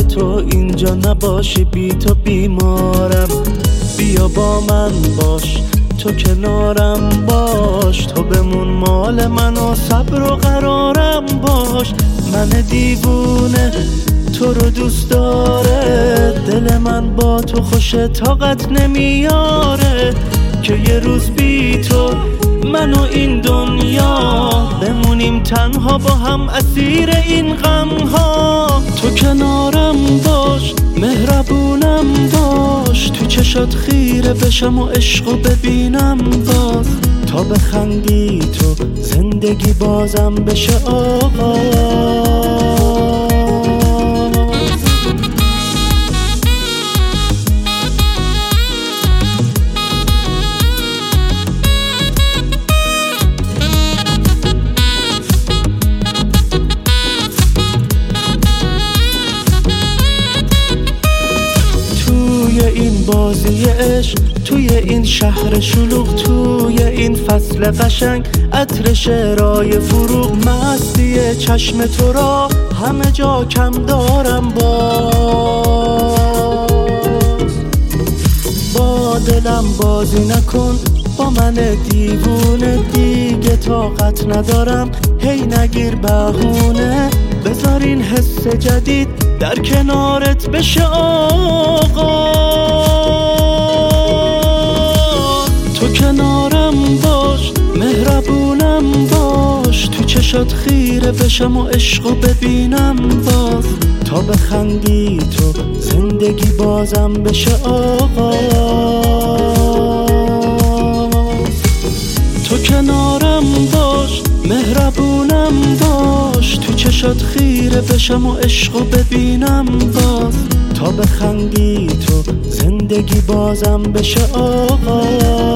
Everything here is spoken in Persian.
تو اینجا نباشی بی تو بیمارم. بیا با من باش، تو کنارم باش، تو بمون مال من و صبر و قرارم باش. من دیوونه تو رو دوست داره، دل من با تو خوشه طاقت نمیاره که یه روز بی تو من و این دنیا بمونیم تنها با هم اسیر این غم ها. تو کنارم باش، مهربونم باش، تو چشات خیره بشم و عشقو ببینم باز. تا بخندی تو زندگی بازم بشه آغاز. توی این بازی عشق، توی این شهر شلوغ، توی این فصل قشنگ، عطر شعرهای فروغ، مستی چشم تو را همه جا کم دارم باز. با دلم بازی نکن، با من دیوونه، دیگه طاقت ندارم، هی نگیر بهونه. بذار این حس جدید در کنارت بشه آغاز. تو کنارم باش، مهربونم باش، تو چشات خیره بشم و عشقو ببینم باز. تا بخندی تو زندگی بازم بشه آغاز. تو کنارم باش، مهربونم باش، تو چشات خیره بشم و عشقو ببینم باز. تا بخندی تو زندگی بازم بشه آغاز.